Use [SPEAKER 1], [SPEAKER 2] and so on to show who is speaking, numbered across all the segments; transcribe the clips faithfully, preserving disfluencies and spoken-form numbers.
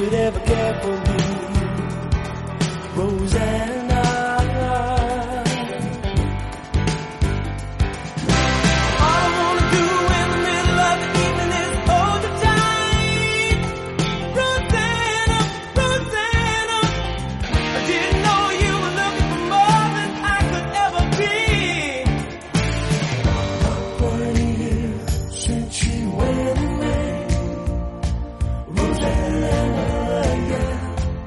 [SPEAKER 1] could ever care for me, Rosanna. All I wanna do in the middle of the evening is hold you tight, Rosanna, Rosanna. I didn't know you were looking for more than I could ever be. Twenty years since you went away, Rosanna, yeah.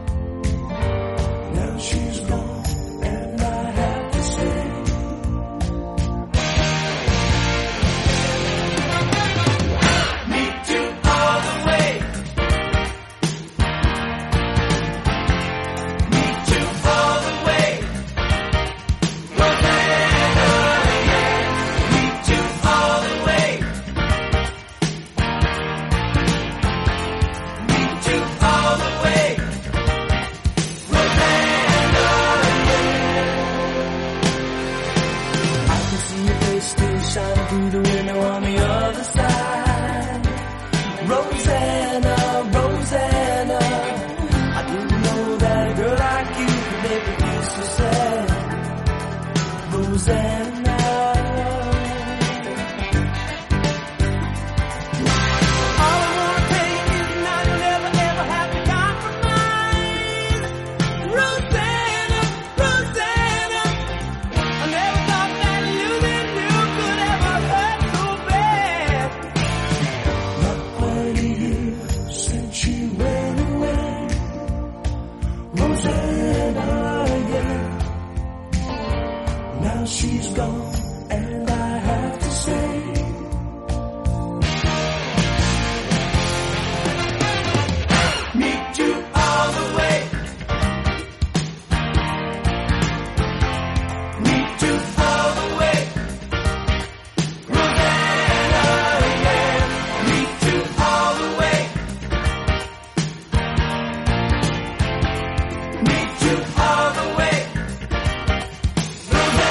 [SPEAKER 1] Now she's gone and I have to stay. Meet you all the way. Meet you all the way. Rosanna, yeah. Meet you all the way. Meet you all the way. Rosanna, yeah. I can see your face still shining through the window on the other side. Rosanna, Rosanna, I didn't know that a girl like you could make me feel so sad. Rosanna. All I wanna tell you is now you'll never ever have to compromise. Rosanna, Rosanna, I never thought that losing you could ever hurt so bad. Not twenty years since you went away, Rosanna, yeah. Now she's gone and I have to say. Meet you all the way. Meet you all the way. Rosanna, yeah. Meet you all the way. Meet you all the way. Rosanna,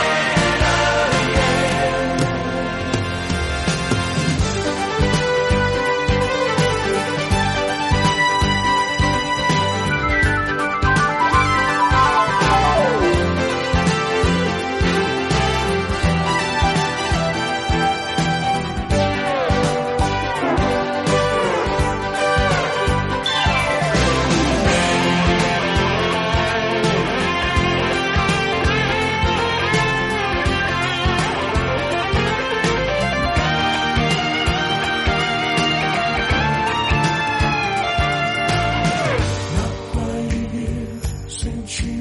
[SPEAKER 1] not quite a year since you